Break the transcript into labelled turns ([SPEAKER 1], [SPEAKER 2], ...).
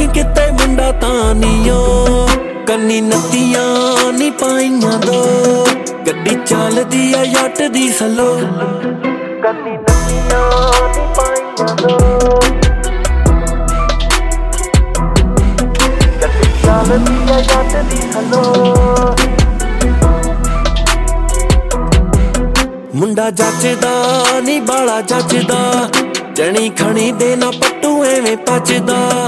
[SPEAKER 1] किते मुंडा तानियो कन्नी नत्तियां नी पाइयां दो गड्डी चलदी आ जट दी सलो कन्नी नत्तियां नी पाइयां दो गड्डी चलदी आ जट दी सलो मुंडा जचदा नी बाला जचदा जनी खणी दे ना पट्टू एवें पचदा